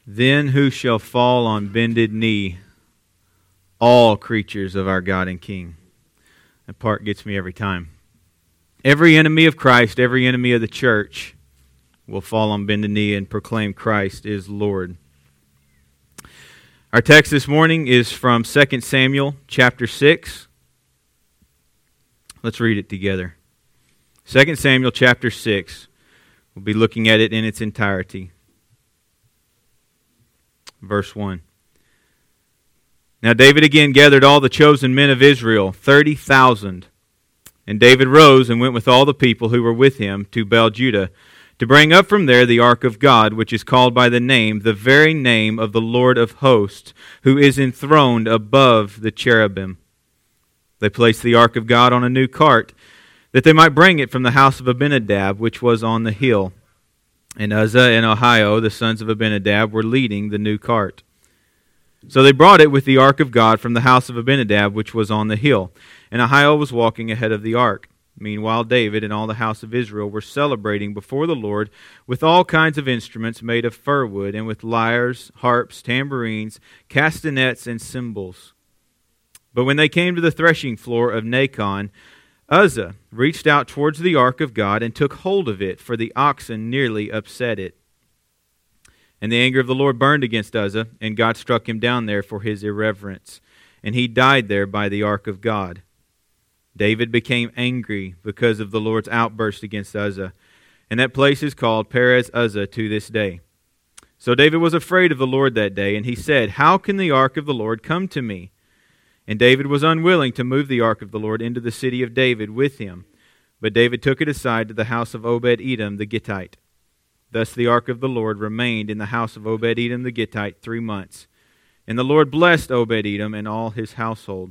Then who shall fall on bended knee? All creatures of our God and King. That part gets me every time. Every enemy of Christ, every enemy of the church will fall on bended knee and proclaim Christ is Lord. Our text this morning is from 2 Samuel chapter 6. Let's read it together. 2 Samuel chapter 6. We'll be looking at it in its entirety. Verse 1. Now David again gathered all the chosen men of Israel, 30,000. And David rose and went with all the people who were with him to Baal-Judah, to bring up from there the ark of God, which is called by the very name of the Lord of hosts, who is enthroned above the cherubim. They placed the ark of God on a new cart, that they might bring it from the house of Abinadab, which was on the hill. And Uzzah and Ahio, the sons of Abinadab, were leading the new cart. So they brought it with the ark of God from the house of Abinadab, which was on the hill. And Ahio was walking ahead of the ark. Meanwhile, David and all the house of Israel were celebrating before the Lord with all kinds of instruments made of fir wood, and with lyres, harps, tambourines, castanets, and cymbals. But when they came to the threshing floor of Nacon, Uzzah reached out towards the ark of God and took hold of it, for the oxen nearly upset it. And the anger of the Lord burned against Uzzah, and God struck him down there for his irreverence. And he died there by the ark of God. David became angry because of the Lord's outburst against Uzzah, and that place is called Perez Uzzah to this day. So David was afraid of the Lord that day, and he said, "How can the ark of the Lord come to me?" And David was unwilling to move the ark of the Lord into the city of David with him. But David took it aside to the house of Obed-Edom the Gittite. Thus the ark of the Lord remained in the house of Obed-Edom the Gittite 3 months. And the Lord blessed Obed-Edom and all his household.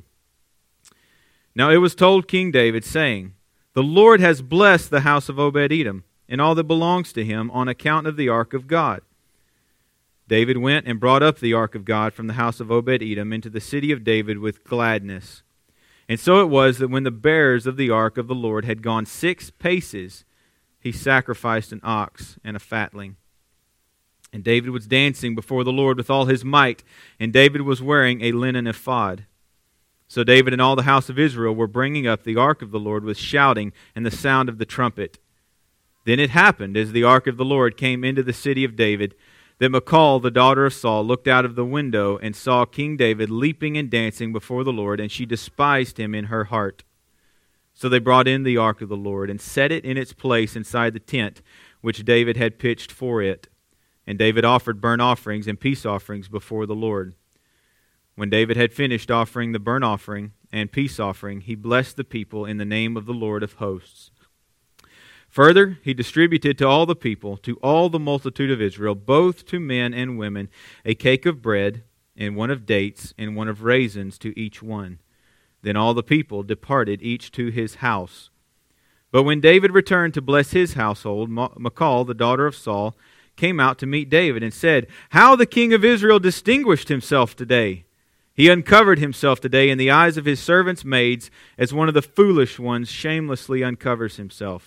Now it was told King David, saying, "The Lord has blessed the house of Obed-Edom and all that belongs to him on account of the ark of God." David went and brought up the ark of God from the house of Obed-Edom into the city of David with gladness. And so it was that when the bearers of the ark of the Lord had gone 6 paces, he sacrificed an ox and a fatling. And David was dancing before the Lord with all his might, and David was wearing a linen ephod. So David and all the house of Israel were bringing up the ark of the Lord with shouting and the sound of the trumpet. Then it happened, as the ark of the Lord came into the city of David, that Michal, the daughter of Saul, looked out of the window and saw King David leaping and dancing before the Lord, and she despised him in her heart. So they brought in the ark of the Lord and set it in its place inside the tent which David had pitched for it. And David offered burnt offerings and peace offerings before the Lord. When David had finished offering the burnt offering and peace offering, he blessed the people in the name of the Lord of hosts. Further, he distributed to all the people, to all the multitude of Israel, both to men and women, a cake of bread, and one of dates, and one of raisins to each one. Then all the people departed, each to his house. But when David returned to bless his household, Michal, the daughter of Saul, came out to meet David and said, "How the king of Israel distinguished himself today! He uncovered himself today in the eyes of his servants' maids, as one of the foolish ones shamelessly uncovers himself."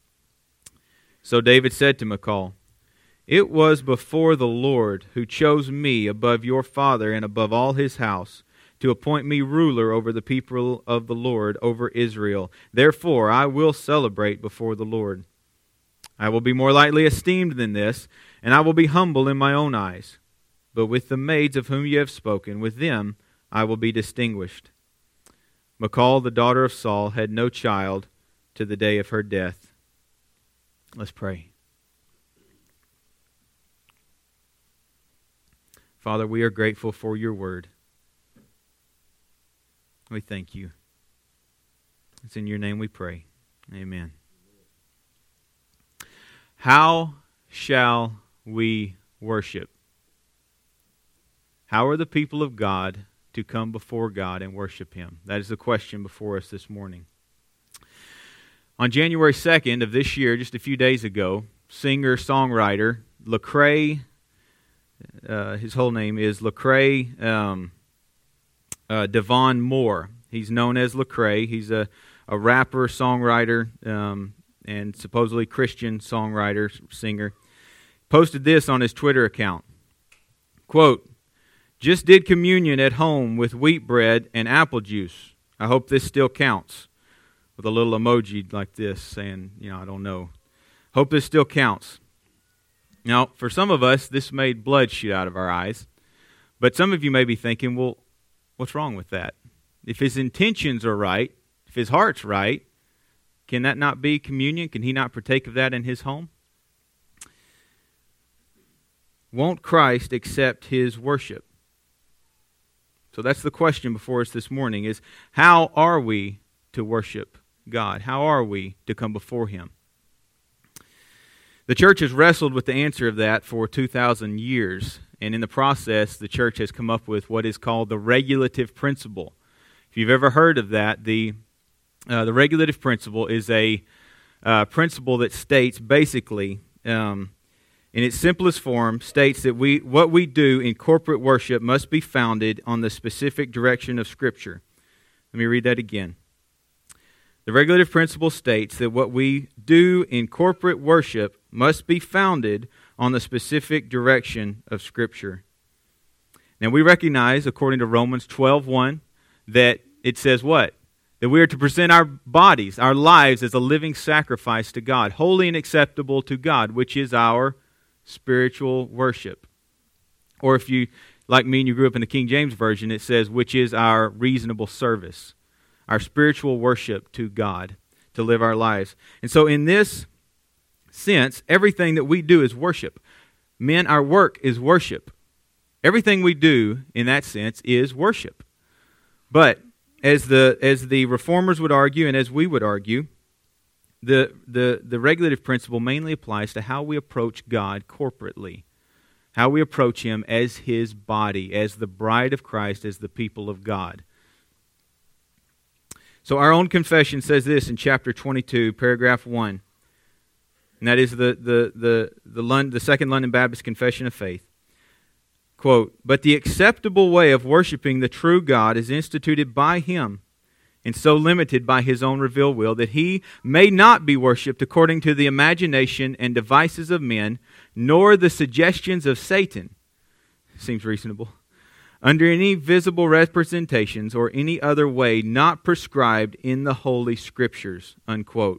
So David said to Michal, "It was before the Lord who chose me above your father and above all his house, to appoint me ruler over the people of the Lord, over Israel. Therefore I will celebrate before the Lord. I will be more lightly esteemed than this, and I will be humble in my own eyes. But with the maids of whom you have spoken, with them I will be distinguished." Michal, the daughter of Saul, had no child to the day of her death. Let's pray. Father, we are grateful for your word. We thank you. It's in your name we pray. Amen. How shall we worship? How are the people of God to come before God and worship Him? That is the question before us this morning. On January 2nd of this year, just a few days ago, singer-songwriter Lecrae, his whole name is Lecrae Devon Moore. He's known as Lecrae. He's a rapper, songwriter, and supposedly Christian songwriter, singer. Posted this on his Twitter account. Quote, "Just did communion at home with wheat bread and apple juice. I hope this still counts." With a little emoji like this saying, I don't know. Hope this still counts. Now, for some of us, this made blood shoot out of our eyes. But some of you may be thinking, well, what's wrong with that? If his intentions are right, if his heart's right, can that not be communion? Can he not partake of that in his home? Won't Christ accept his worship? So that's the question before us this morning, is how are we to worship God? How are we to come before him? The church has wrestled with the answer of that for 2,000 years, and in the process, the church has come up with what is called the regulative principle. If you've ever heard of that, the regulative principle is a principle that states basically, in its simplest form, states that what we do in corporate worship must be founded on the specific direction of Scripture. Let me read that again. The regulative principle states that what we do in corporate worship must be founded on the specific direction of Scripture. Now we recognize, according to Romans 12:1, that it says what? That we are to present our bodies, our lives, as a living sacrifice to God, holy and acceptable to God, which is our spiritual worship. Or if you, like me, and you grew up in the King James Version, it says, which is our reasonable service, our spiritual worship to God, to live our lives. And so in this sense, everything that we do is worship. Men, our work is worship. Everything we do in that sense is worship. But as the reformers would argue, and as we would argue, the regulative principle mainly applies to how we approach God corporately, how we approach him as his body, as the bride of Christ, as the people of God. So our own confession says this in chapter 22, paragraph 1, and that is the Second London Baptist Confession of Faith. Quote, "But the acceptable way of worshiping the true God is instituted by him, and so limited by his own revealed will, that he may not be worshipped according to the imagination and devices of men, nor the suggestions of Satan." Seems reasonable. "Under any visible representations or any other way not prescribed in the Holy Scriptures." Unquote.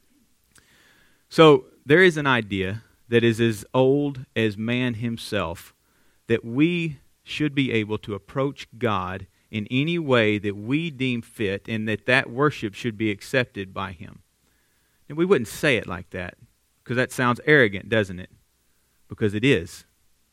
So there is an idea that is as old as man himself, that we should be able to approach God in any way that we deem fit, and that worship should be accepted by him. And we wouldn't say it like that, because that sounds arrogant, doesn't it? Because it is.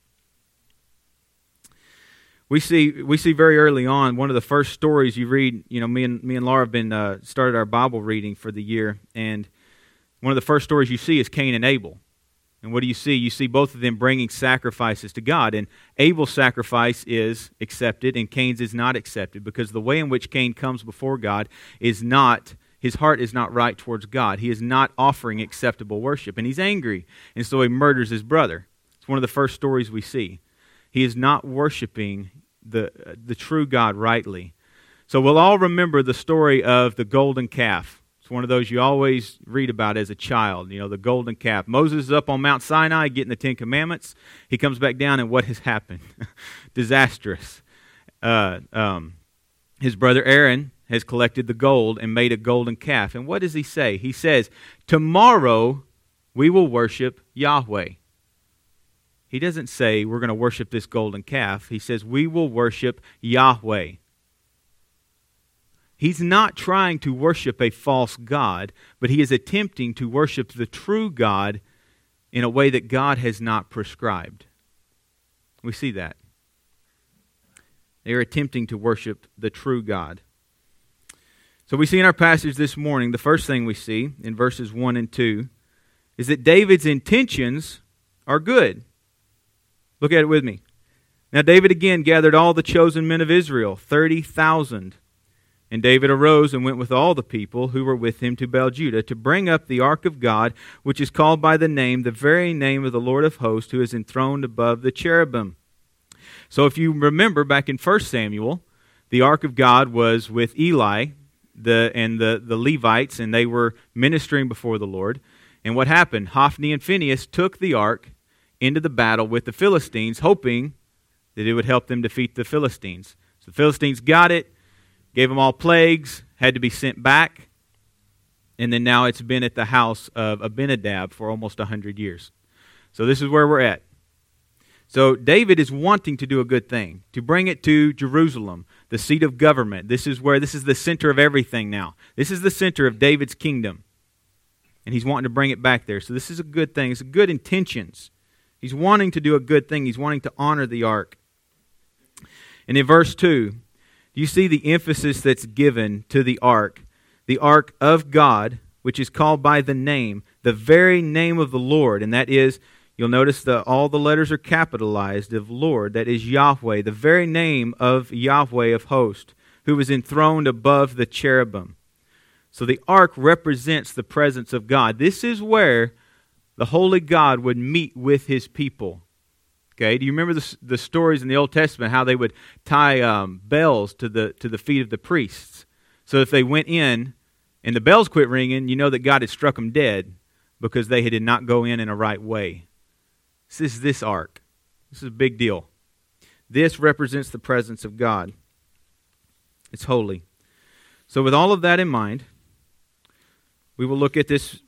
We see very early on, one of the first stories you read, me and Laura have been started our Bible reading for the year, and one of the first stories you see is Cain and Abel. And what do you see? You see both of them bringing sacrifices to God, and Abel's sacrifice is accepted and Cain's is not accepted, because the way in which Cain comes before God is not, his heart is not right towards God. He is not offering acceptable worship, and he's angry, and so he murders his brother. It's one of the first stories we see. He is not worshiping the true God rightly. So we'll all remember the story of the golden calf. It's one of those you always read about as a child, the golden calf. Moses is up on Mount Sinai getting the Ten Commandments. He comes back down, and what has happened? Disastrous. His brother Aaron has collected the gold and made a golden calf. And what does he say? He says, "Tomorrow we will worship Yahweh." He doesn't say we're going to worship this golden calf. He says we will worship Yahweh. He's not trying to worship a false god, but he is attempting to worship the true God in a way that God has not prescribed. We see that. They are attempting to worship the true God. So we see in our passage this morning, the first thing we see in verses 1 and 2 is that David's intentions are good. Look at it with me. "Now David again gathered all the chosen men of Israel, 30,000. And David arose and went with all the people who were with him to Baal-Judah to bring up the ark of God, which is called by the very name of the Lord of hosts, who is enthroned above the cherubim." So if you remember back in 1 Samuel, the ark of God was with Eli and the Levites, and they were ministering before the Lord. And what happened? Hophni and Phinehas took the ark into the battle with the Philistines, hoping that it would help them defeat the Philistines. So the Philistines got it, gave them all plagues, had to be sent back, and then now it's been at the house of Abinadab for almost 100 years. So this is where we're at. So David is wanting to do a good thing, to bring it to Jerusalem, the seat of government. This is the center of everything now. This is the center of David's kingdom. And he's wanting to bring it back there. So this is a good thing. It's good intentions. He's wanting to do a good thing. He's wanting to honor the ark. And in verse 2, do you see the emphasis that's given to the ark of God, which is called by the name, the very name of the Lord, and that is, you'll notice that all the letters are capitalized of Lord, that is Yahweh, the very name of Yahweh of hosts, who is enthroned above the cherubim. So the ark represents the presence of God. This is where the holy God would meet with his people. Okay, do you remember the stories in the Old Testament, how they would tie bells to the feet of the priests? So if they went in and the bells quit ringing, you know that God had struck them dead because they did not go in a right way. This is this ark. This is a big deal. This represents the presence of God. It's holy. So with all of that in mind, we will look at this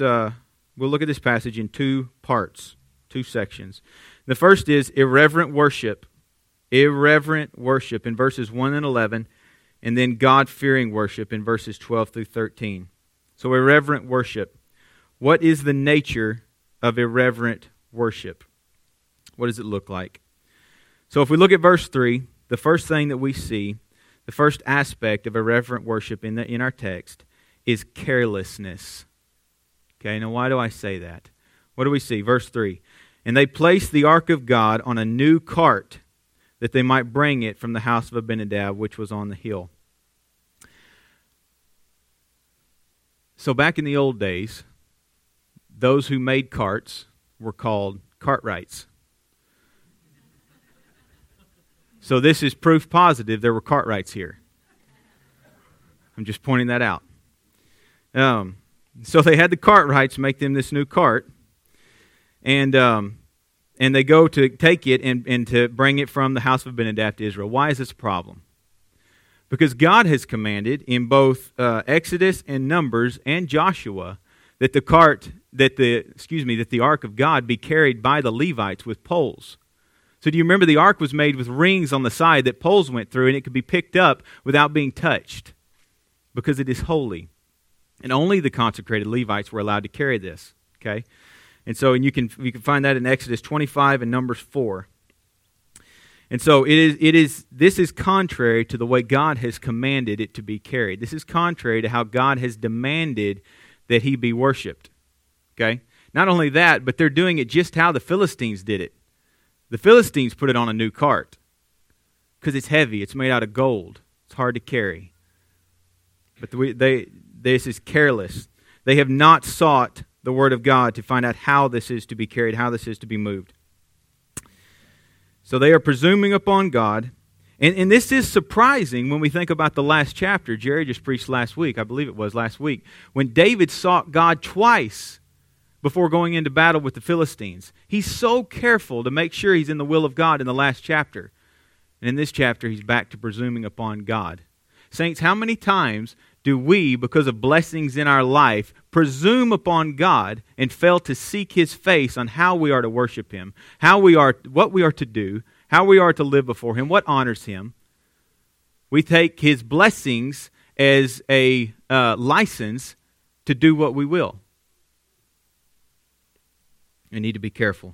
passage in two parts, two sections. The first is irreverent worship. Irreverent worship in verses 1 and 11, and then God-fearing worship in verses 12 through 13. So irreverent worship. What is the nature of irreverent worship? What does it look like? So if we look at verse 3, the first thing that we see, the first aspect of irreverent worship in our text is carelessness. Okay, now why do I say that? What do we see? Verse 3. And they placed the ark of God on a new cart, that they might bring it from the house of Abinadab, which was on the hill. So back in the old days, those who made carts were called cartwrights. So this is proof positive there were cartwrights here. I'm just pointing that out. So they had the cartwrights make them this new cart, and they go to take it and to bring it from the house of Abinadab to Israel. Why is this a problem? Because God has commanded in both Exodus and Numbers and Joshua that the ark of God be carried by the Levites with poles. So do you remember the ark was made with rings on the side that poles went through, and it could be picked up without being touched because it is holy. And only the consecrated Levites were allowed to carry this. Okay? And so you can find that in Exodus 25 and Numbers 4. And so this is contrary to the way God has commanded it to be carried. This is contrary to how God has demanded that he be worshipped. Okay? Not only that, but they're doing it just how the Philistines did it. The Philistines put it on a new cart because it's heavy. It's made out of gold. It's hard to carry. But this is careless. They have not sought the Word of God to find out how this is to be carried, how this is to be moved. So they are presuming upon God. And this is surprising when we think about the last chapter. Jerry just preached last week, I believe it was last week, when David sought God twice before going into battle with the Philistines. He's so careful to make sure he's in the will of God in the last chapter. And in this chapter, he's back to presuming upon God. Saints, how many times do we, because of blessings in our life, presume upon God and fail to seek his face on how we are to worship him, what we are to do, how we are to live before him, what honors him? We take his blessings as a license to do what we will. We need to be careful.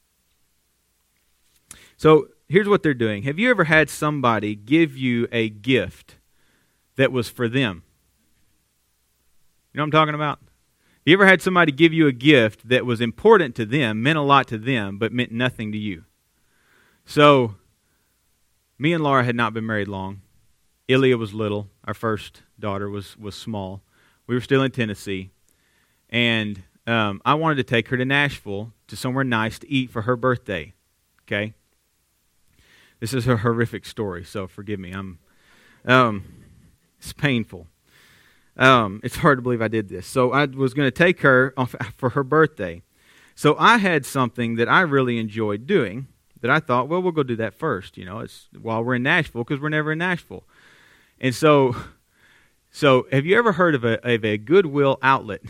So here's what they're doing. Have you ever had somebody give you a gift that was for them? You know what I'm talking about? You ever had somebody give you a gift that was important to them, meant a lot to them, but meant nothing to you? So, me and Laura had not been married long. Ilya was little. Our first daughter was small. We were still in Tennessee. And I wanted to take her to Nashville to somewhere nice to eat for her birthday. Okay? This is a horrific story, so forgive me. It's painful. It's hard to believe I did this. So I was going to take her for her birthday. So I had something that I really enjoyed doing that I thought, well, we'll go do that first. It's while we're in Nashville, because we're never in Nashville. And so have you ever heard of a Goodwill outlet?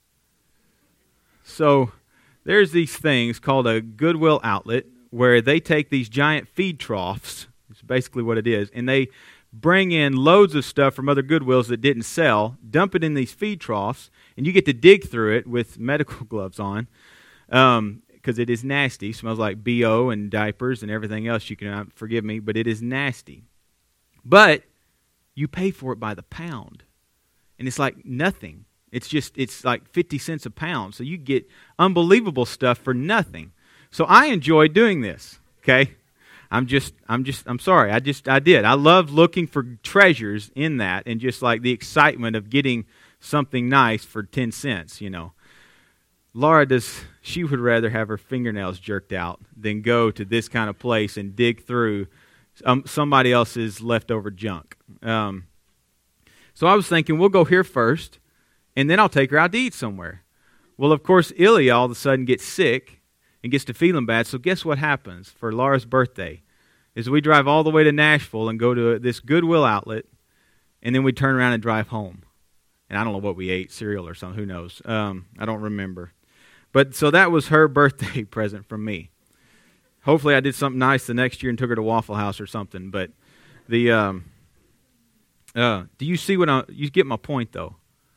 So there's these things called a Goodwill outlet where they take these giant feed troughs, it's basically what it is, and they bring in loads of stuff from other Goodwills that didn't sell, dump it in these feed troughs, and you get to dig through it with medical gloves on, because it is nasty. It smells like BO and diapers and everything else. You can forgive me, but it is nasty. But you pay for it by the pound, and it's like nothing. It's like 50 cents a pound, so you get unbelievable stuff for nothing. So I enjoy doing this, okay? I'm sorry. I did. I love looking for treasures in that, and just like the excitement of getting something nice for 10 cents, Laura she would rather have her fingernails jerked out than go to this kind of place and dig through somebody else's leftover junk. So I was thinking, we'll go here first, and then I'll take her out to eat somewhere. Well, of course, Ilya all of a sudden gets sick and gets to feeling bad. So guess what happens for Laura's birthday? Is we drive all the way to Nashville and go to this Goodwill outlet, and then we turn around and drive home. And I don't know what we ate, cereal or something, who knows? I don't remember. But so that was her birthday present from me. Hopefully I did something nice the next year and took her to Waffle House or something. But do you see you get my point though?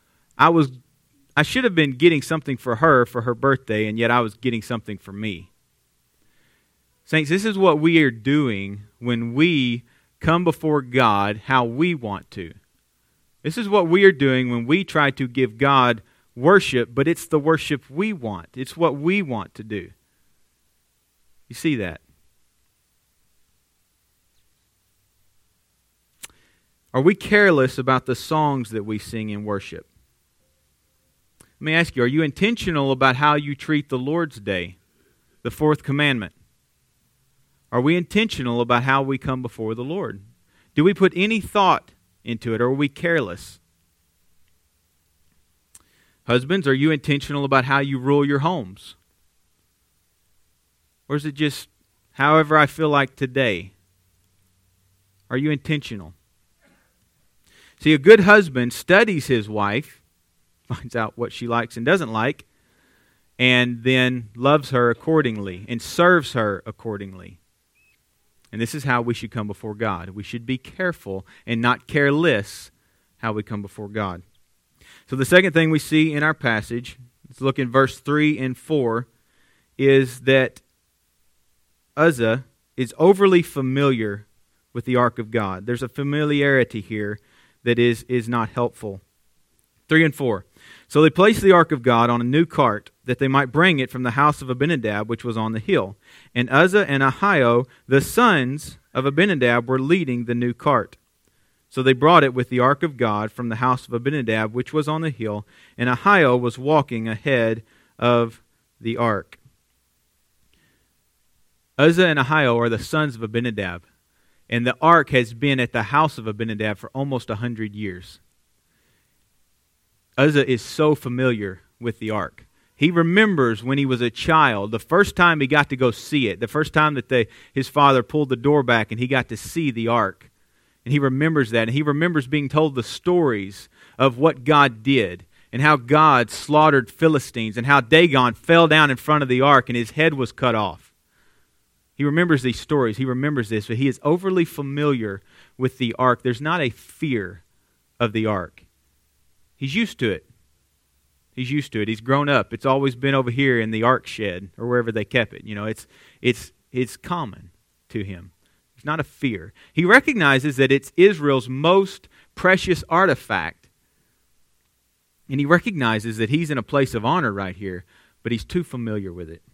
I should have been getting something for her birthday, and yet I was getting something for me. Saints, this is what we are doing when we come before God how we want to. This is what we are doing when we try to give God worship, but it's the worship we want. It's what we want to do. You see that? Are we careless about the songs that we sing in worship? Let me ask you, are you intentional about how you treat the Lord's Day, the fourth commandment? Are we intentional about how we come before the Lord? Do we put any thought into it, or are we careless? Husbands, are you intentional about how you rule your homes? Or is it just however I feel like today? Are you intentional? See, a good husband studies his wife, finds out what she likes and doesn't like, and then loves her accordingly and serves her accordingly. And this is how we should come before God. We should be careful and not careless how we come before God. So the second thing we see in our passage, let's look in verse 3 and 4, is that Uzzah is overly familiar with the ark of God. There's a familiarity here that is not helpful. 3 and 4. So they placed the ark of God on a new cart, that they might bring it from the house of Abinadab, which was on the hill. And Uzzah and Ahio, the sons of Abinadab, were leading the new cart. So they brought it with the ark of God from the house of Abinadab, which was on the hill, and Ahio was walking ahead of the ark. Uzzah and Ahio are the sons of Abinadab, and the ark has been at the house of Abinadab for almost 100 years. Uzzah is so familiar with the ark. He remembers when he was a child, the first time he got to go see it, the first time that his father pulled the door back and he got to see the ark. And he remembers that. And he remembers being told the stories of what God did and how God slaughtered Philistines and how Dagon fell down in front of the ark and his head was cut off. He remembers these stories. He remembers this, but he is overly familiar with the ark. There's not a fear of the ark. He's used to it. He's used to it. He's grown up. It's always been over here in the ark shed or wherever they kept it. You know, it's common to him. It's not a fear. He recognizes that it's Israel's most precious artifact. And he recognizes that he's in a place of honor right here, but he's too familiar with it.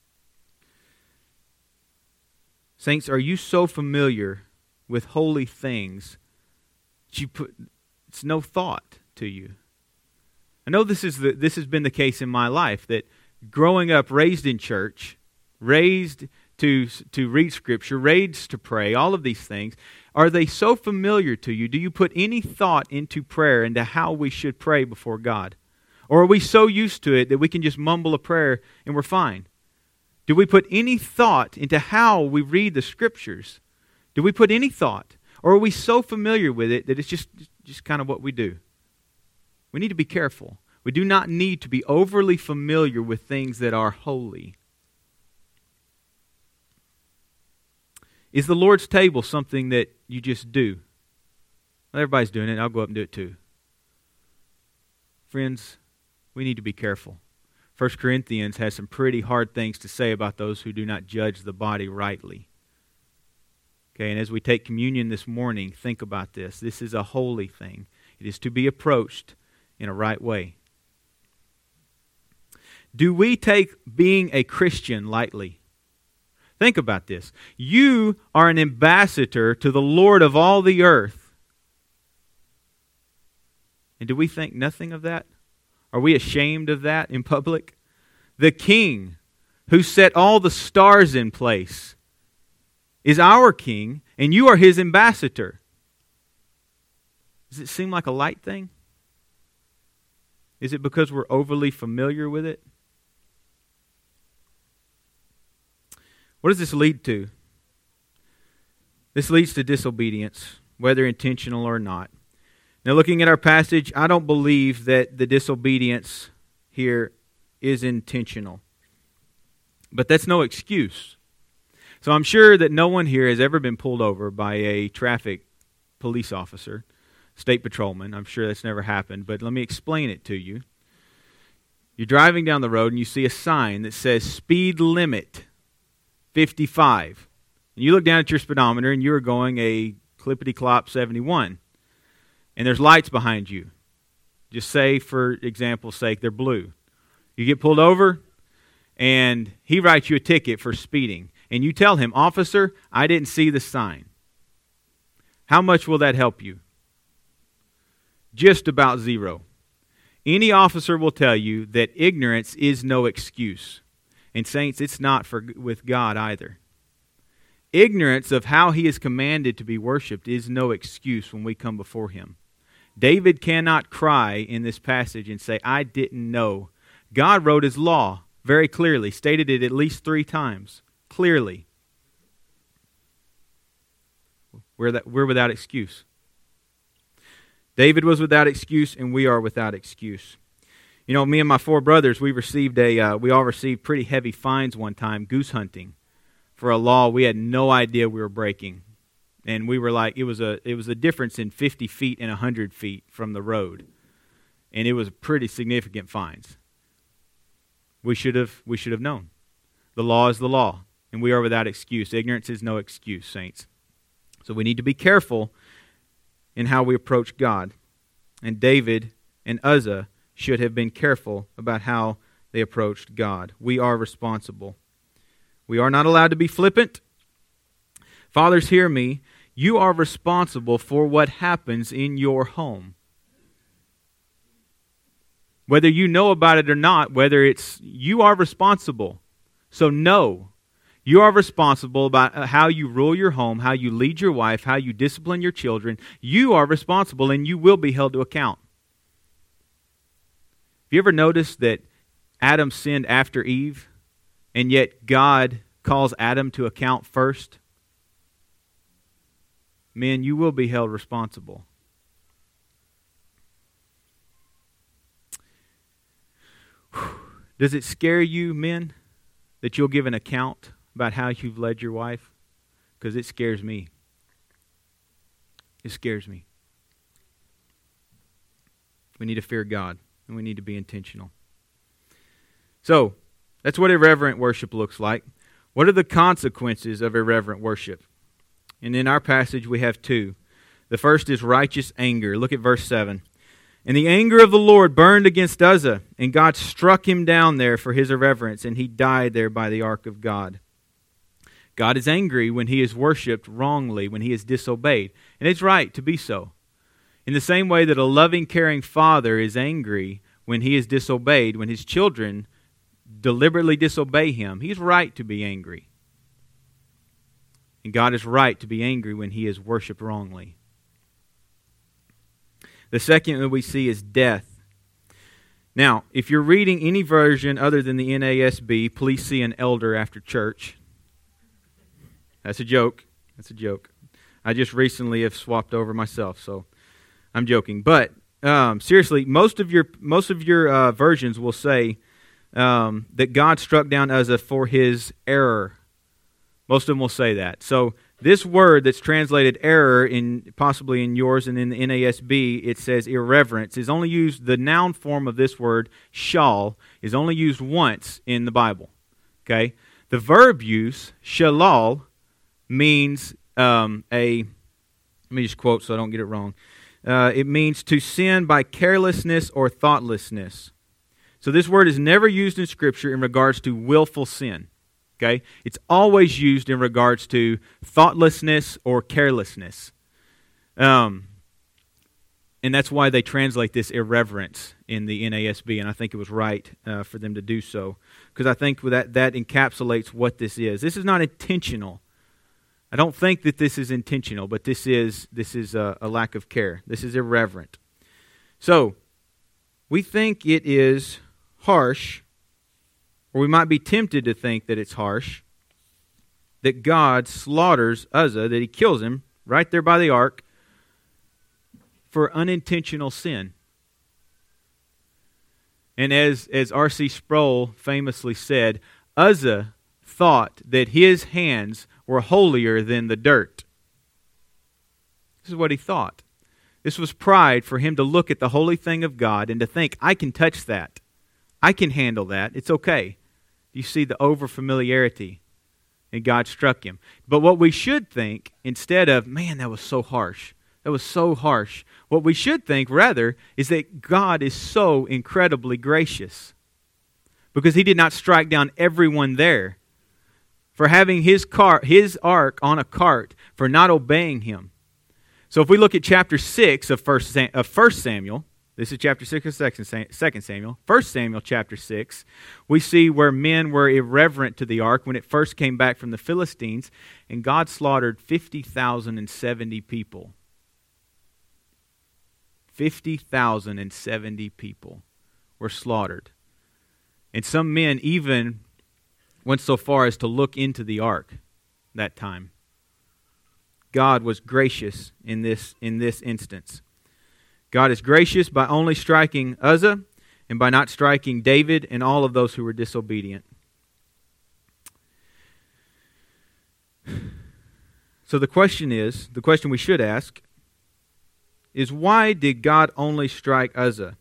Saints, are you so familiar with holy things that it's no thought to you? I know this has been the case in my life, that growing up raised in church, raised to read Scripture, raised to pray, all of these things, are they so familiar to you? Do you put any thought into prayer, into how we should pray before God? Or are we so used to it that we can just mumble a prayer and we're fine? Do we put any thought into how we read the Scriptures? Do we put any thought? Or are we so familiar with it that it's just kind of what we do? We need to be careful. We do not need to be overly familiar with things that are holy. Is the Lord's table something that you just do? Well, everybody's doing it. I'll go up and do it too. Friends, we need to be careful. 1 Corinthians has some pretty hard things to say about those who do not judge the body rightly. Okay, and as we take communion this morning, think about this. This is a holy thing. It is to be approached in a right way. Do we take being a Christian lightly? Think about this. You are an ambassador to the Lord of all the earth. And do we think nothing of that? Are we ashamed of that in public? The King who set all the stars in place is our King, and you are His ambassador. Does it seem like a light thing? Is it because we're overly familiar with it? What does this lead to? This leads to disobedience, whether intentional or not. Now, looking at our passage, I don't believe that the disobedience here is intentional. But that's no excuse. So I'm sure that no one here has ever been pulled over by a traffic police officer, state patrolman. I'm sure that's never happened, but let me explain it to you. You're driving down the road and you see a sign that says speed limit 55. And you look down at your speedometer and you're going a clippity-clop 71. And there's lights behind you. Just say, for example's sake, they're blue. You get pulled over, and he writes you a ticket for speeding. And you tell him, "Officer, I didn't see the sign." How much will that help you? Just about zero. Any officer will tell you that ignorance is no excuse. And saints, it's not with God either. Ignorance of how He is commanded to be worshipped is no excuse when we come before Him. David cannot cry in this passage and say, "I didn't know." God wrote His law very clearly, stated it at least 3 times, clearly. We're without excuse. David was without excuse, and we are without excuse. You know, me and my 4 brothers, we all received pretty heavy fines one time, goose hunting, for a law we had no idea we were breaking. And we were like, it was a difference in 50 feet and 100 feet from the road. And it was pretty significant fines. We should have known. The law is the law, and we are without excuse. Ignorance is no excuse, saints. So we need to be careful in how we approach God. And David and Uzzah should have been careful about how they approached God. We are responsible. We are not allowed to be flippant. Fathers, hear me. You are responsible for what happens in your home. Whether you know about it or not, you are responsible. So know, you are responsible about how you rule your home, how you lead your wife, how you discipline your children. You are responsible, and you will be held to account. Have you ever noticed that Adam sinned after Eve, and yet God calls Adam to account first? Men, you will be held responsible. Does it scare you, men, that you'll give an account about how you've led your wife? Because it scares me. It scares me. We need to fear God, and we need to be intentional. So, that's what irreverent worship looks like. What are the consequences of irreverent worship? And in our passage we have 2. The first is righteous anger. Look at verse 7. And the anger of the Lord burned against Uzzah, and God struck him down there for his irreverence, and he died there by the ark of God. God is angry when He is worshipped wrongly, when He is disobeyed. And it's right to be so. In the same way that a loving, caring father is angry when he is disobeyed, when his children deliberately disobey him, he's right to be angry. And God is right to be angry when He is worshipped wrongly. The second that we see is death. Now, if you're reading any version other than the NASB, please see an elder after church. That's a joke. That's a joke. I just recently have swapped over myself, so I'm joking. But seriously, most of your versions will say that God struck down Uzzah for his error. Most of them will say that. So this word that's translated error, possibly in yours and in the NASB, it says irreverence, is only used, the noun form of this word, shal, is only used once in the Bible. Okay? The verb use, shalal, means let me just quote so I don't get it wrong. It means to sin by carelessness or thoughtlessness. So this word is never used in Scripture in regards to willful sin. Okay? It's always used in regards to thoughtlessness or carelessness. And that's why they translate this irreverence in the NASB, and I think it was right for them to do so, because I think that encapsulates what this is. This is not intentional. I don't think that this is intentional, but this is a lack of care. This is irreverent. So, we think it is harsh, or we might be tempted to think that it's harsh, that God slaughters Uzzah, that he kills him right there by the ark for unintentional sin. And as R.C. Sproul famously said, Uzzah thought that his hands were holier than the dirt. This is what he thought. This was pride for him to look at the holy thing of God and to think, I can touch that. I can handle that. It's okay. You see the over-familiarity, and God struck him. But what we should think, instead of, man, that was so harsh. That was so harsh. What we should think, rather, is that God is so incredibly gracious. Because he did not strike down everyone there for having his ark on a cart, for not obeying him. So if we look at chapter 6 of 1 Samuel, this is chapter 6 of 2 Samuel, 1 Samuel chapter 6, we see where men were irreverent to the ark when it first came back from the Philistines, and God slaughtered 50,070 people. 50,070 people were slaughtered. And some men even went so far as to look into the ark that time. God was gracious in this instance. God is gracious by only striking Uzzah and by not striking David and all of those who were disobedient. So the question we should ask is, why did God only strike Uzzah?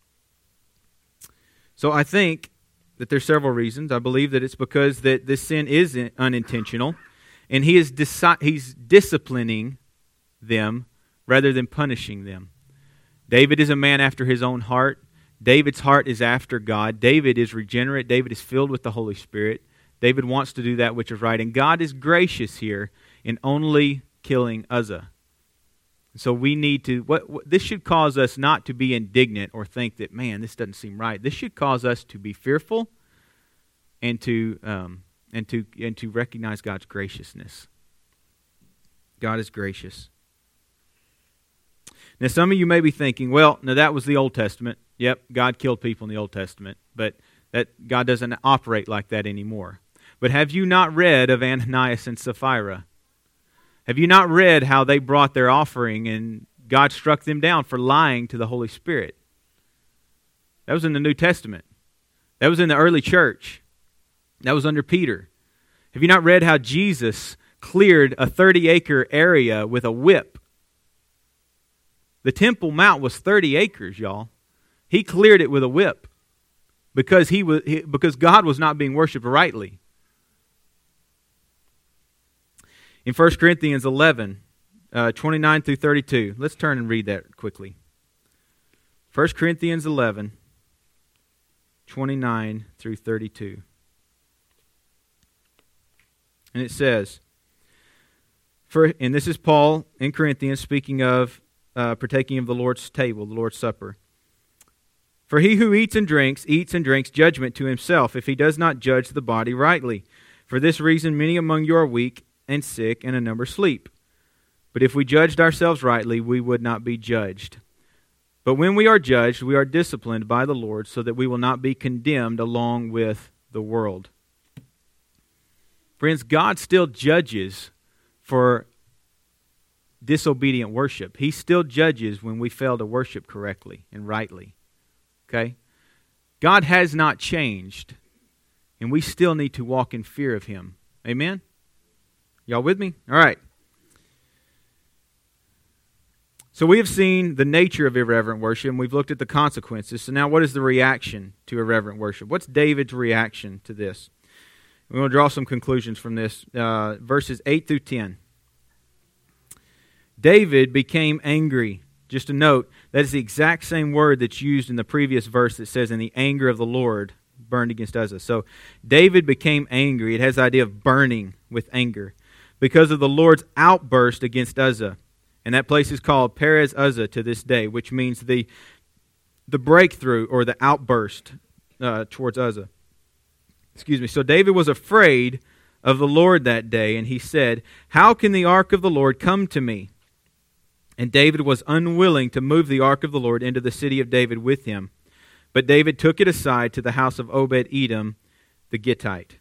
So I think that there's several reasons. I believe that it's because that this sin is unintentional, and he's disciplining them rather than punishing them. David is a man after his own heart. David's heart is after God. David is regenerate. David is filled with the Holy Spirit. David wants to do that which is right. And God is gracious here in only killing Uzzah. So we need to, this should cause us not to be indignant or think that, man, this doesn't seem right. This should cause us to be fearful and to recognize God's graciousness. God is gracious. Now, some of you may be thinking, well, now that was the Old Testament. Yep, God killed people in the Old Testament, but that God doesn't operate like that anymore. But have you not read of Ananias and Sapphira? Have you not read how they brought their offering and God struck them down for lying to the Holy Spirit? That was in the New Testament. That was in the early church. That was under Peter. Have you not read how Jesus cleared a 30-acre area with a whip? The Temple Mount was 30 acres, y'all. He cleared it with a whip because God was not being worshipped rightly. In 1 Corinthians 11, 29 through 32, let's turn and read that quickly. 1 Corinthians 11, 29 through 32. And it says, and this is Paul in Corinthians speaking of partaking of the Lord's table, the Lord's Supper. For he who eats and drinks judgment to himself, if he does not judge the body rightly. For this reason many among you are weak and sick, and a number sleep. But if we judged ourselves rightly, we would not be judged. But when we are judged, we are disciplined by the Lord so that we will not be condemned along with the world. Friends, God still judges for disobedient worship. He still judges when we fail to worship correctly and rightly. Okay? God has not changed, and we still need to walk in fear of Him. Amen? Y'all with me? All right. So we have seen the nature of irreverent worship, and we've looked at the consequences. So now what is the reaction to irreverent worship? What's David's reaction to this? We're going to draw some conclusions from this. Verses 8 through 10. David became angry. Just a note, that is the exact same word that's used in the previous verse that says, "In the anger of the Lord burned against Uzzah." So David became angry. It has the idea of burning with anger because of the Lord's outburst against Uzzah. And that place is called Perez Uzzah to this day, which means the breakthrough or the outburst towards Uzzah. So David was afraid of the Lord that day, and he said, "How can the ark of the Lord come to me?" And David was unwilling to move the ark of the Lord into the city of David with him. But David took it aside to the house of Obed-Edom the Gittite.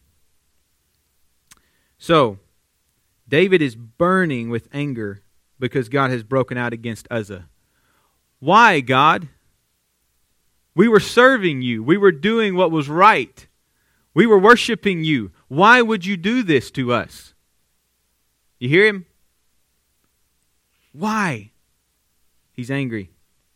So, David is burning with anger because God has broken out against Uzzah. Why, God? We were serving you. We were doing what was right. We were worshiping you. Why would you do this to us? You hear him? Why? He's angry.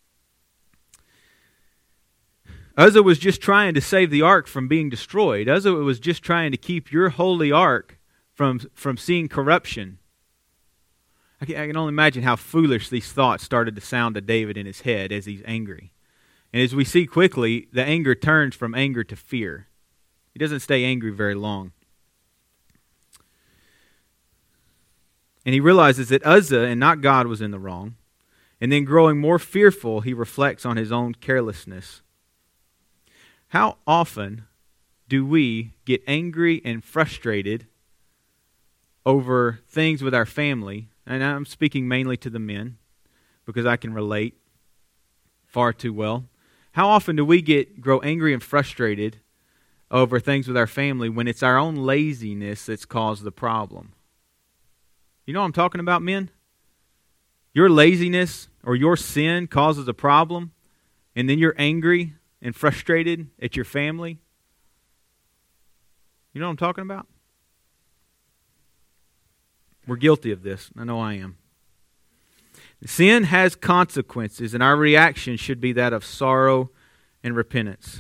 Uzzah was just trying to save the ark from being destroyed. Uzzah was just trying to keep your holy ark from seeing corruption. I can only imagine how foolish these thoughts started to sound to David in his head as he's angry. And as we see quickly, the anger turns from anger to fear. He doesn't stay angry very long. And he realizes that Uzzah and not God was in the wrong. And then growing more fearful, he reflects on his own carelessness. How often do we get angry and frustrated over things with our family? And I'm speaking mainly to the men because I can relate far too well. How often do we grow angry and frustrated over things with our family when it's our own laziness that's caused the problem? You know what I'm talking about, men? Your laziness or your sin causes a problem, and then you're angry and frustrated at your family. You know what I'm talking about? We're guilty of this. I know I am. Sin has consequences, and our reaction should be that of sorrow and repentance.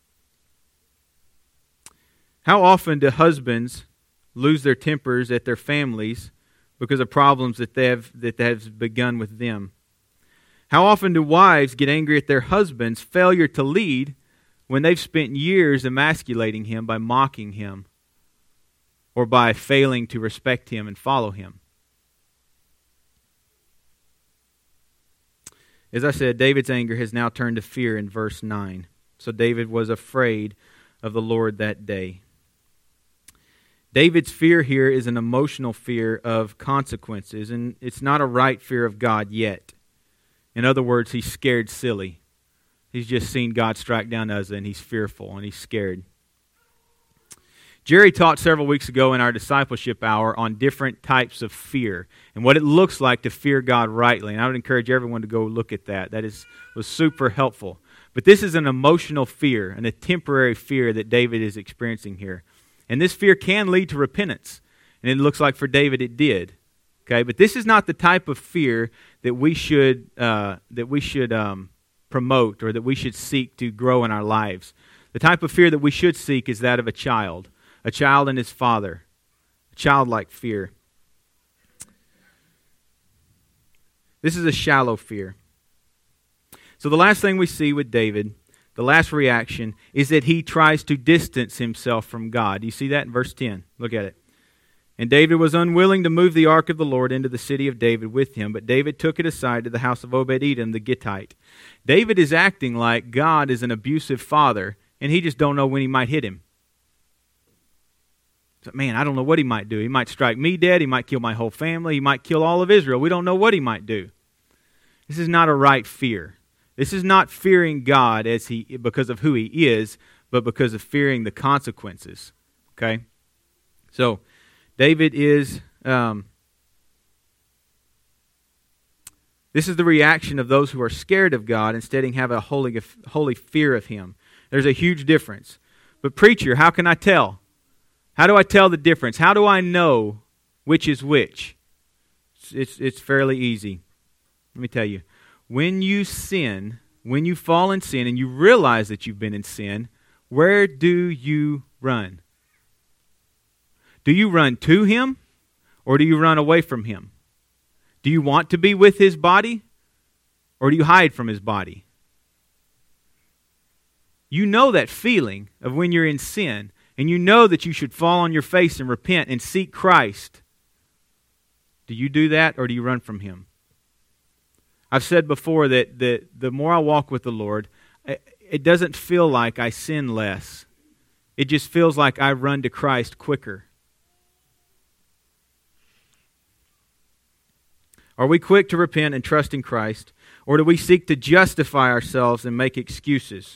How often do husbands lose their tempers at their families because of problems that have begun with them? How often do wives get angry at their husband's failure to lead when they've spent years emasculating him by mocking him or by failing to respect him and follow him? As I said, David's anger has now turned to fear in verse 9. So David was afraid of the Lord that day. David's fear here is an emotional fear of consequences, and it's not a right fear of God yet. In other words, he's scared silly. He's just seen God strike down Uzzah, and he's fearful, and he's scared. Jerry taught several weeks ago in our discipleship hour on different types of fear and what it looks like to fear God rightly. And I would encourage everyone to go look at that. That was super helpful. But this is an emotional fear and a temporary fear that David is experiencing here. And this fear can lead to repentance. And it looks like for David it did. Okay, but this is not the type of fear that we should promote or that we should seek to grow in our lives. The type of fear that we should seek is that of a child and his father, a childlike fear. This is a shallow fear. So the last thing we see with David, the last reaction, is that he tries to distance himself from God. You see that in verse 10? Look at it. And David was unwilling to move the ark of the Lord into the city of David with him, but David took it aside to the house of Obed-Edom the Gittite. David is acting like God is an abusive father, and he just don't know when he might hit him. So, man, I don't know what he might do. He might strike me dead. He might kill my whole family. He might kill all of Israel. We don't know what he might do. This is not a right fear. This is not fearing God because of who He is, but because of fearing the consequences. Okay? So, David is... this is the reaction of those who are scared of God instead of have a holy fear of Him. There's a huge difference. But preacher, how can I tell? How do I tell the difference? How do I know which is which? It's fairly easy. Let me tell you. When you sin, when you fall in sin and you realize that you've been in sin, where do you run? Do you run to Him or do you run away from Him? Do you want to be with His body or do you hide from His body? You know that feeling of when you're in sin, and you know that you should fall on your face and repent and seek Christ. Do you do that or do you run from Him? I've said before that the more I walk with the Lord, it doesn't feel like I sin less. It just feels like I run to Christ quicker. Are we quick to repent and trust in Christ, or do we seek to justify ourselves and make excuses?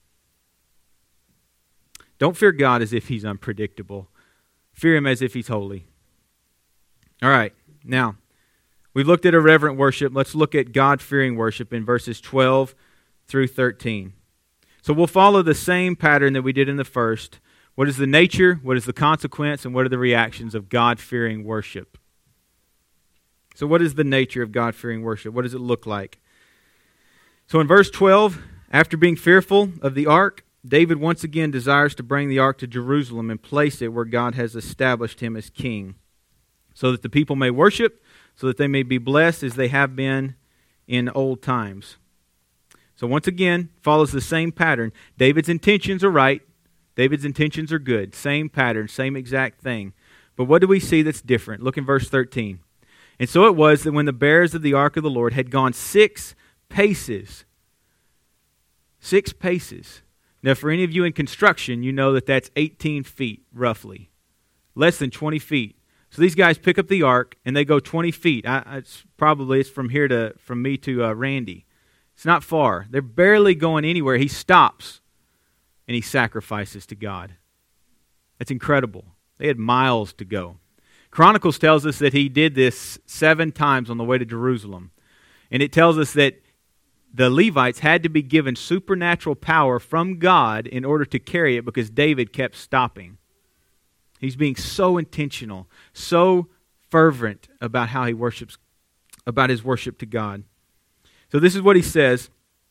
Don't fear God as if He's unpredictable. Fear Him as if He's holy. All right, now, we've looked at irreverent worship. Let's look at God-fearing worship in verses 12 through 13. So we'll follow the same pattern that we did in the first. What is the nature, what is the consequence, and what are the reactions of God-fearing worship? So what is the nature of God-fearing worship? What does it look like? So in verse 12, after being fearful of the ark, David once again desires to bring the ark to Jerusalem and place it where God has established him as king, so that the people may worship, so that they may be blessed as they have been in old times. So once again, follows the same pattern. David's intentions are right. David's intentions are good. Same pattern, same exact thing. But what do we see that's different? Look in verse 13. And so it was that when the bearers of the ark of the Lord had gone 6 paces, 6 paces. Now, for any of you in construction, you know that that's 18 feet, roughly. Less than 20 feet. So these guys pick up the ark, and they go 20 feet. It's from me to Randy. It's not far. They're barely going anywhere. He stops, and he sacrifices to God. That's incredible. They had miles to go. Chronicles tells us that he did this 7 times on the way to Jerusalem. And it tells us that the Levites had to be given supernatural power from God in order to carry it because David kept stopping. He's being so intentional, so fervent about how he worships, about his worship to God. So this is what he says.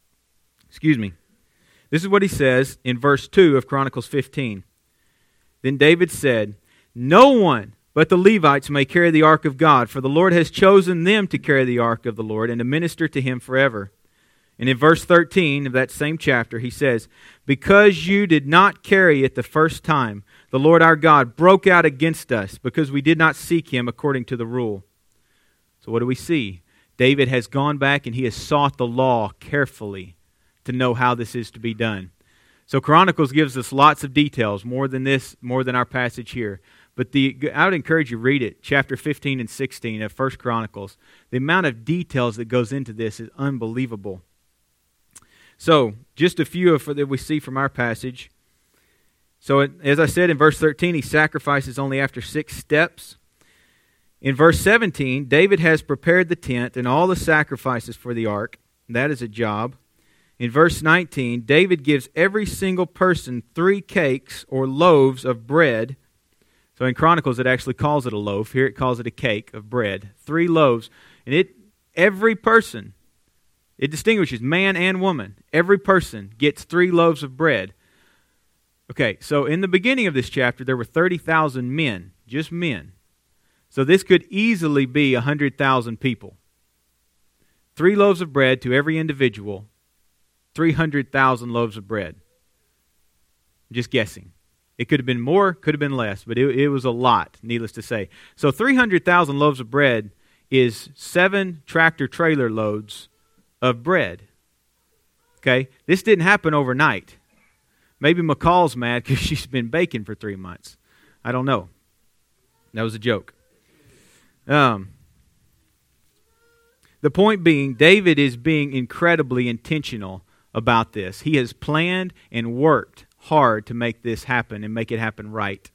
This is what he says in verse 2 of Chronicles 15. Then David said, "No one but the Levites may carry the ark of God, for the Lord has chosen them to carry the ark of the Lord and to minister to Him forever." And in verse 13 of that same chapter, he says, "Because you did not carry it the first time, the Lord our God broke out against us, because we did not seek Him according to the rule." So what do we see? David has gone back and he has sought the law carefully to know how this is to be done. So Chronicles gives us lots of details, more than our passage here. But I would encourage you to read it, chapter 15 and 16 of 1 Chronicles. The amount of details that goes into this is unbelievable. So, just a few that we see from our passage. So, as I said in verse 13, he sacrifices only after 6 steps. In verse 17, David has prepared the tent and all the sacrifices for the ark. That is a job. In verse 19, David gives every single person 3 cakes or loaves of bread. So in Chronicles, it actually calls it a loaf. Here it calls it a cake of bread. 3 loaves. And every person, it distinguishes man and woman. Every person gets 3 loaves of bread. Okay, so in the beginning of this chapter, there were 30,000 men, just men. So this could easily be 100,000 people. 3 loaves of bread to every individual. 300,000 loaves of bread. Just guessing. It could have been more, could have been less, but it was a lot, needless to say. So 300,000 loaves of bread is 7 tractor-trailer loads of bread. Okay? This didn't happen overnight. Maybe McCall's mad because she's been baking for 3 months. I don't know. That was a joke. The The point being, David is being incredibly intentional about this. He has planned and worked hard to make this happen and make it happen right.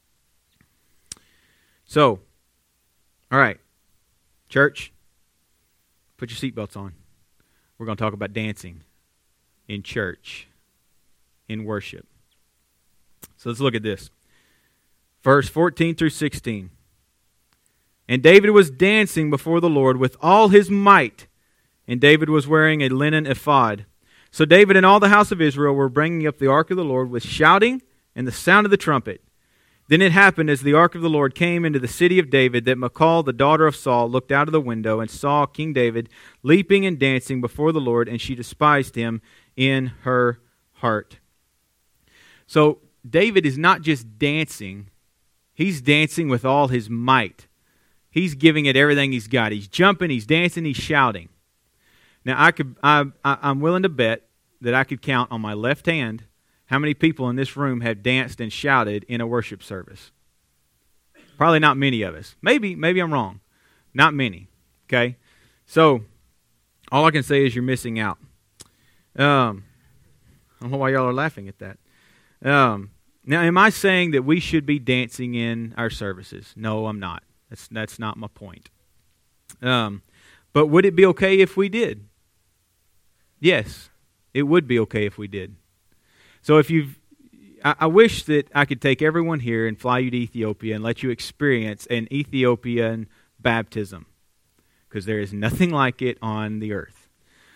So, all right, church, put your seatbelts on. We're going to talk about dancing in church, in worship. So let's look at this. Verse 14 through 16. And David was dancing before the Lord with all his might, and David was wearing a linen ephod. So David and all the house of Israel were bringing up the ark of the Lord with shouting and the sound of the trumpet. Then it happened, as the ark of the Lord came into the city of David, that Michal, the daughter of Saul, looked out of the window and saw King David leaping and dancing before the Lord, and she despised him in her heart. So David is not just dancing, he's dancing with all his might. He's giving it everything he's got. He's jumping, he's dancing, he's shouting. Now, I'm willing to bet that I could count on my left hand how many people in this room have danced and shouted in a worship service. Probably not many of us. Maybe I'm wrong. Not many. Okay? So, all I can say is you're missing out. I don't know why y'all are laughing at that. Now, am I saying that we should be dancing in our services? No, I'm not. That's not my point. But would it be okay if we did? Yes, it would be okay if we did. So I wish that I could take everyone here and fly you to Ethiopia and let you experience an Ethiopian baptism, because there is nothing like it on the earth.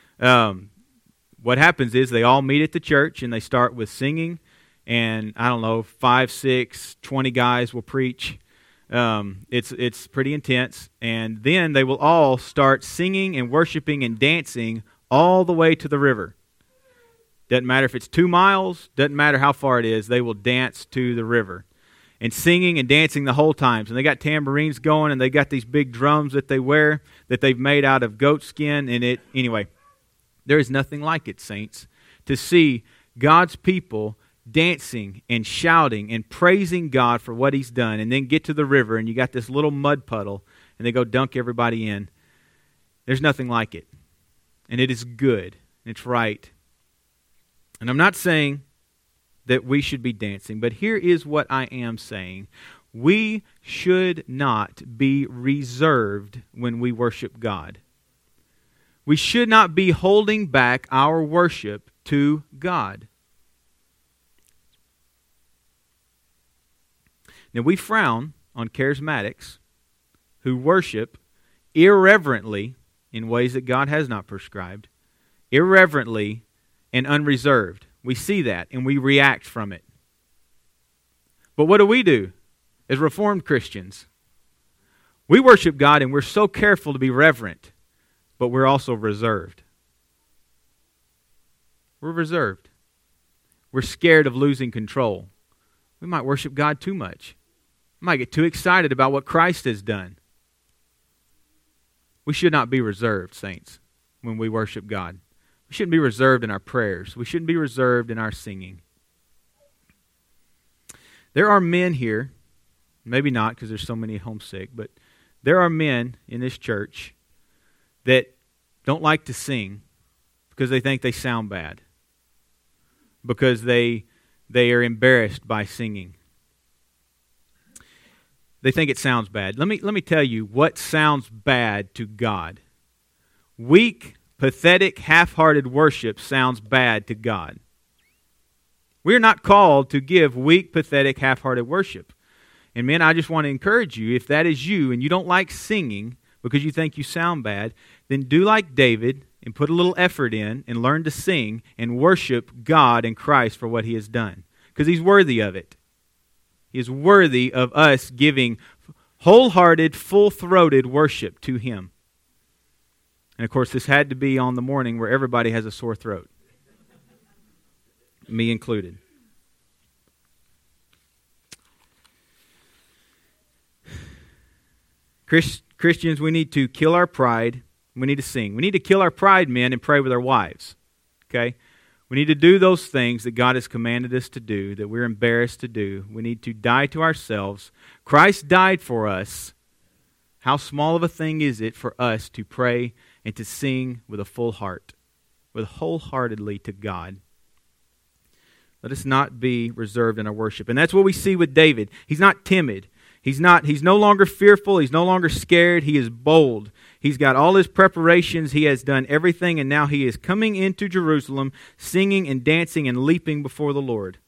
What happens is they all meet at the church and they start with singing, and 5, 6, 20 guys will preach. It's pretty intense, and then they will all start singing and worshiping and dancing all the way to the river. Doesn't matter if it's 2 miles, doesn't matter how far it is, they will dance to the river. And singing and dancing the whole time. And they got tambourines going, and they got these big drums that they wear that they've made out of goat skin. Anyway, there is nothing like it, saints, to see God's people dancing and shouting and praising God for what He's done, and then get to the river, and you got this little mud puddle, and they go dunk everybody in. There's nothing like it. And it is good. It's right. And I'm not saying that we should be dancing, but here is what I am saying. We should not be reserved when we worship God. We should not be holding back our worship to God. Now, we frown on charismatics who worship irreverently in ways that God has not prescribed, irreverently and unreserved. We see that and we react from it. But what do as Reformed Christians? We worship God and we're so careful to be reverent, but we're also reserved. We're reserved. We're scared of losing control. We might worship God too much. We might get too excited about what Christ has done. We should not be reserved, saints, when we worship God. We shouldn't be reserved in our prayers. We shouldn't be reserved in our singing. There are men here, maybe not because there's so many homesick, but there are men in this church that don't like to sing because they think they sound bad, because they are embarrassed by singing. They think it sounds bad. Let me tell you what sounds bad to God. Weak, pathetic, half-hearted worship sounds bad to God. We're not called to give weak, pathetic, half-hearted worship. And men, I just want to encourage you, if that is you and you don't like singing because you think you sound bad, then do like David and put a little effort in and learn to sing and worship God and Christ for what He has done. Because He's worthy of it. He is worthy of us giving wholehearted, full-throated worship to Him. And of course, this had to be on the morning where everybody has a sore throat. Me included. Christians, we need to kill our pride. We need to sing. We need to kill our pride, men, and pray with our wives. Okay? We need to do those things that God has commanded us to do, that we're embarrassed to do. We need to die to ourselves. Christ died for us. How small of a thing is it for us to pray and to sing with a full heart, with wholeheartedly to God. Let us not be reserved in our worship. And that's what we see with David. He's not timid. He's no longer fearful. He's no longer scared. He is bold. He's got all his preparations. He has done everything, and now he is coming into Jerusalem, singing and dancing and leaping before the Lord.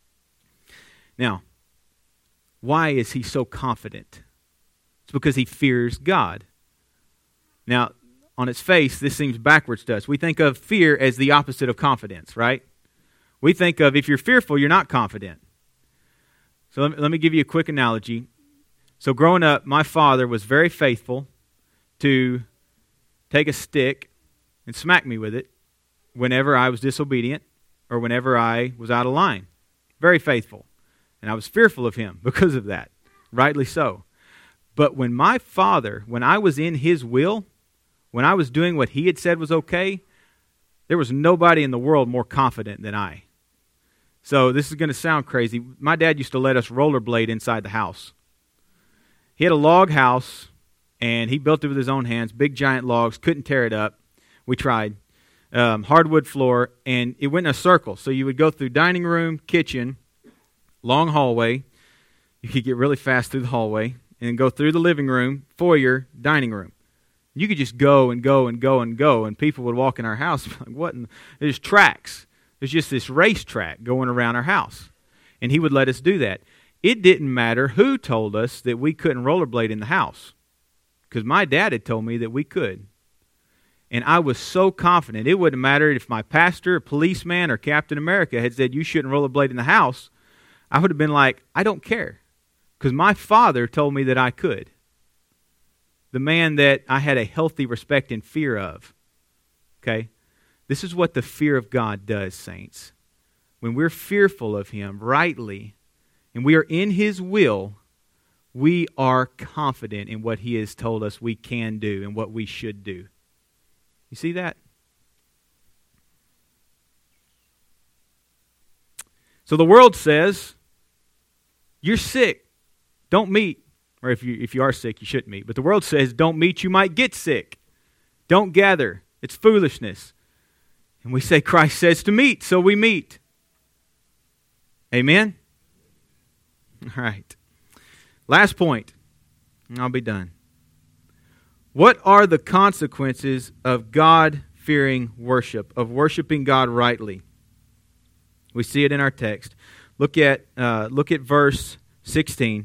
Now, why is he so confident? It's because he fears God. Now, on its face, this seems backwards to us. We think of fear as the opposite of confidence, right? We think of if you're fearful, you're not confident. So let me give you a quick analogy. So growing up, my father was very faithful to take a stick and smack me with it whenever I was disobedient or whenever I was out of line. Very faithful. And I was fearful of him because of that. Rightly so. But when I was in his will, when I was doing what he had said was okay, there was nobody in the world more confident than I. So this is going to sound crazy. My dad used to let us rollerblade inside the house. He had a log house, and he built it with his own hands, big giant logs, couldn't tear it up. We tried. Hardwood floor, and it went in a circle. So you would go through dining room, kitchen, long hallway. You could get really fast through the hallway, and go through the living room, foyer, dining room. You could just go and go and go and go, and people would walk in our house like, what? There's tracks. There's just this racetrack going around our house. And he would let us do that. It didn't matter who told us that we couldn't rollerblade in the house, because my dad had told me that we could. And I was so confident. It wouldn't matter if my pastor, a policeman, or Captain America had said you shouldn't rollerblade in the house. I would have been like, I don't care, because my father told me that I could. The man that I had a healthy respect and fear of. Okay? This is what the fear of God does, saints. When we're fearful of Him rightly, and we are in His will, we are confident in what He has told us we can do and what we should do. You see that? So the world says, you're sick, don't meet. Or if you are sick, you shouldn't meet. But the world says, don't meet, you might get sick. Don't gather, it's foolishness. And we say Christ says to meet, so we meet. Amen? All right. Last point, and I'll be done. What are the consequences of God-fearing worship, of worshiping God rightly? We see it in our text. Look at verse 16.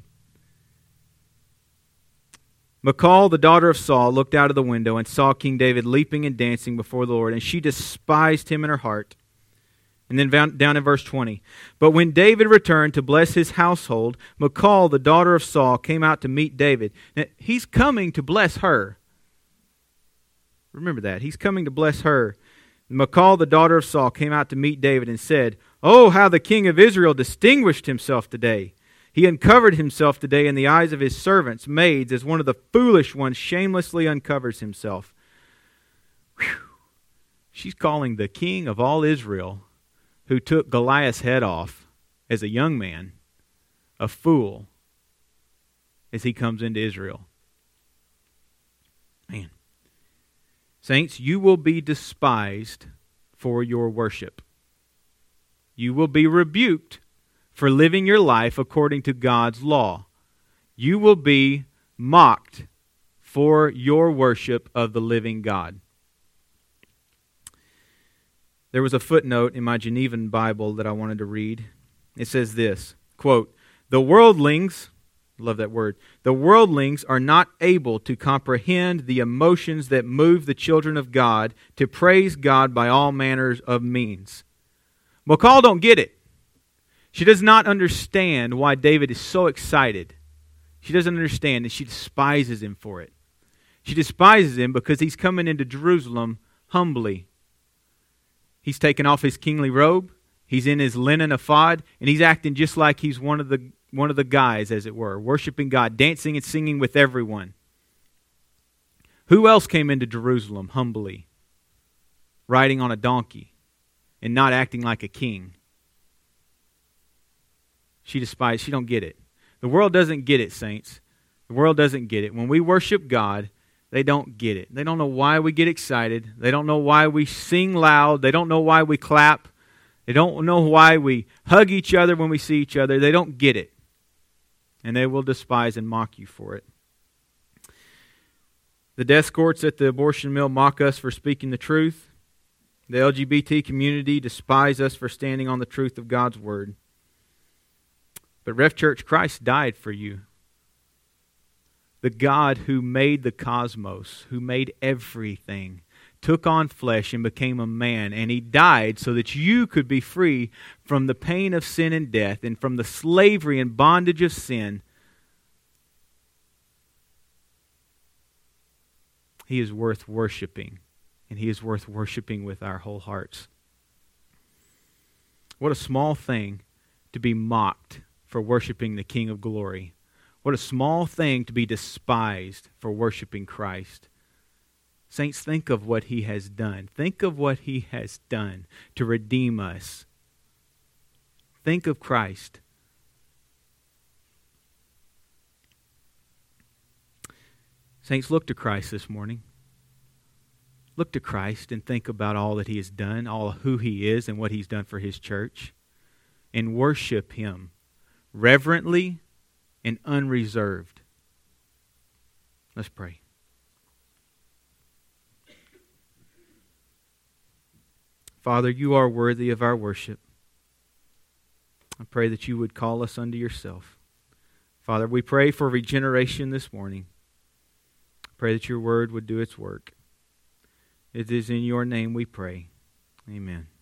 Michal, the daughter of Saul, looked out of the window and saw King David leaping and dancing before the Lord, and she despised him in her heart. And then down in verse 20. But when David returned to bless his household, Michal, the daughter of Saul, came out to meet David. Now, he's coming to bless her. Remember that. He's coming to bless her. Michal, the daughter of Saul, came out to meet David and said, "Oh, how the king of Israel distinguished himself today. He uncovered himself today in the eyes of his servants, maids, as one of the foolish ones shamelessly uncovers himself." Whew. She's calling the king of all Israel, who took Goliath's head off as a young man, a fool, as he comes into Israel. Man. Saints, you will be despised for your worship. You will be rebuked for living your life according to God's law. You will be mocked for your worship of the living God. There was a footnote in my Genevan Bible that I wanted to read. It says this, quote, "The worldlings," love that word, "the worldlings are not able to comprehend the emotions that move the children of God to praise God by all manners of means." Michal don't get it. She does not understand why David is so excited. She doesn't understand, and she despises him for it. She despises him because he's coming into Jerusalem humbly. He's taken off his kingly robe. He's in his linen ephod, and he's acting just like he's one of the guys, as it were, worshiping God, dancing and singing with everyone. Who else came into Jerusalem humbly, riding on a donkey, and not acting like a king? She despises. She don't get it. The world doesn't get it, saints. The world doesn't get it. When we worship God, They don't get it. They don't know why we get excited. They don't know why we sing loud. They don't know why we clap. They don't know why we hug each other when we see each other. They don't get it. And they will despise and mock you for it. The death courts at the abortion mill mock us for speaking the truth. The LGBT community despise us for standing on the truth of God's Word. But Ref Church, Christ died for you. The God who made the cosmos, who made everything, took on flesh and became a man. And He died so that you could be free from the pain of sin and death and from the slavery and bondage of sin. He is worth worshiping. And He is worth worshiping with our whole hearts. What a small thing to be mocked for worshiping the King of Glory. What a small thing to be despised for worshiping Christ. Saints, think of what He has done. Think of what He has done to redeem us. Think of Christ. Saints, look to Christ this morning. Look to Christ and think about all that He has done, all who He is and what He's done for His church. And worship Him reverently and unreserved. Let's pray. Father, You are worthy of our worship. I pray that You would call us unto Yourself. Father, we pray for regeneration this morning. I pray that Your Word would do its work. It is in Your name we pray. Amen.